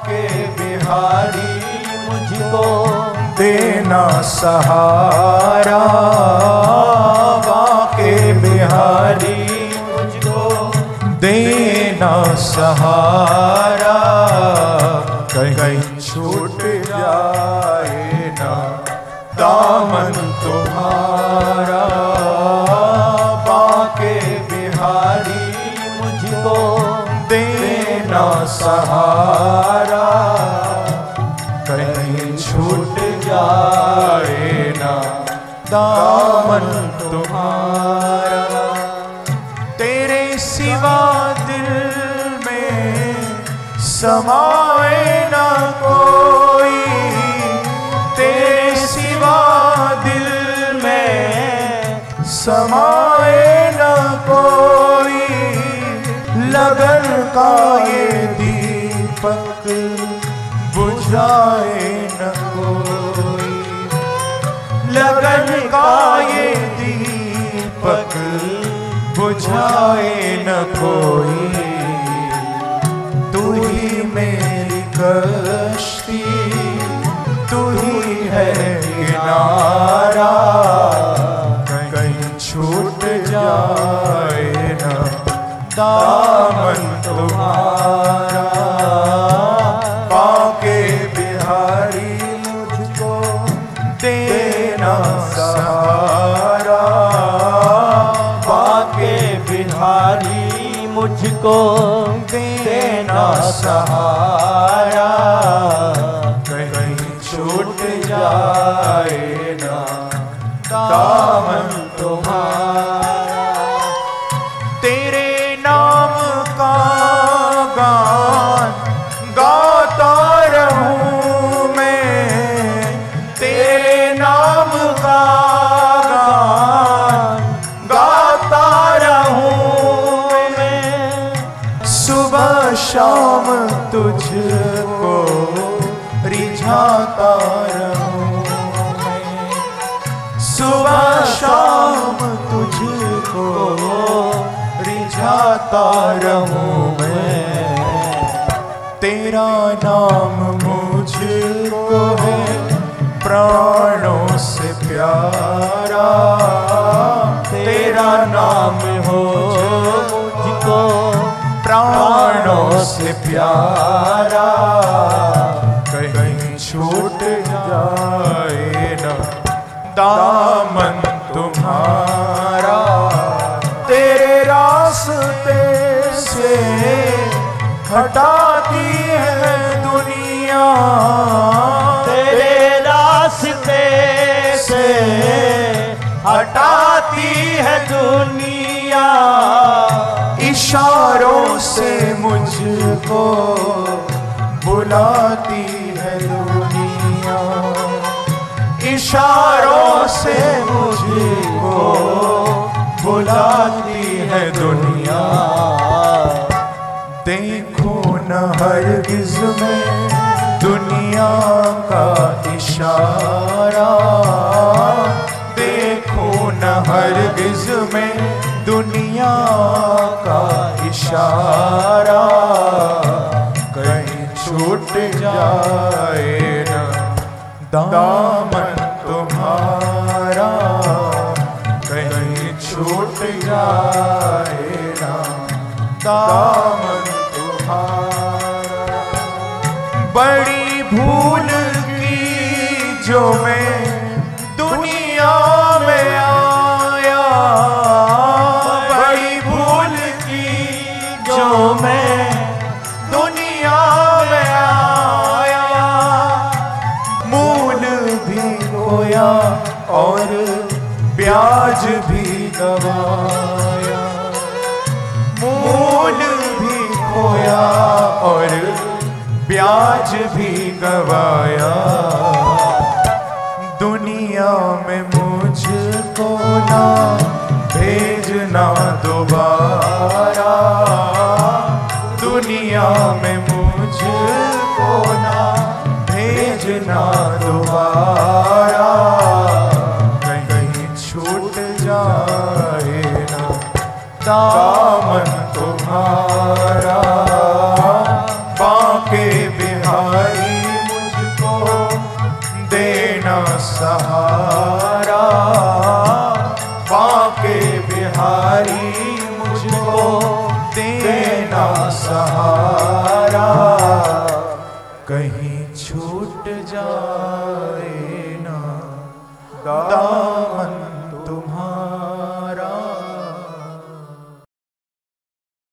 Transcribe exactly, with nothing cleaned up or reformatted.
बाके बिहारी मुझको देना सहारा, बाके बिहारी मुझको देना सहारा, कहीं छूट जाए ना दामन तुम्हारा, बाके बिहारी मुझको देना सहारा, कहीं छूट जाए ना दामन तुम्हारा। तेरे सिवा दिल में समाए ना कोई, तेरे सिवा दिल में समाए ना कोई, लगन का ये दीपक बुझाए न कोई, लगन का ये दीपक बुझाए न कोई, तू ही मेरी कश्ती, तू ही है किनारा, कहीं छूट जाए न दामन तुम्हारा, बाके बिहारी मुझको देना सहारा, बाके बिहारी मुझको देना सहारा, कहीं छूट जाए ना दामन तुम्हारा। तेरे नाम का गान गाता रहूं मैं, तेरे नाम का गान गाता रहूं मैं, सुबह शाम तुझको रिझाता रहूं मैं, सुबह शाम तुझको रिझाता रहूं मैं, तेरा नाम मुझको है प्राणों से प्यारा, तेरा नाम हो मुझको प्राणों से प्यारा, कहीं छूट जाए ना दामन तुम्हारा, तेरे रास्ते से हटाती है दुनिया, तेरे रास्ते से हटाती है दुनिया, इशारों से मुझको बुलाती है दुनिया, इशारों से मुझको बुलाती है दुनिया, देखो न हरगिज़ में दुनिया का इशारा, देखो न हरगिज़ में दुनिया का इशारा, कहीं छूट जाए न दामन तुम्हारा, कहीं छूट जाए ना दामन तुम्हारा। बड़ी भूल की जो मैं दुनिया में आया, बड़ी भूल की जो मैं दुनिया में आया, मूल भी खोया और ब्याज भी गवाया, मूल भी खोया और ब्याज भी गवाया, दुनिया में मुझको ना भेजना दोबारा, दुनिया में मुझको ना भेजना दोबारा, कहीं छूट जाए ना दामन तुम्हारा, बाके बिहारी देना सहारा, बांके बिहारी मुझको देना सहारा, कहीं छूट जाए ना दाता।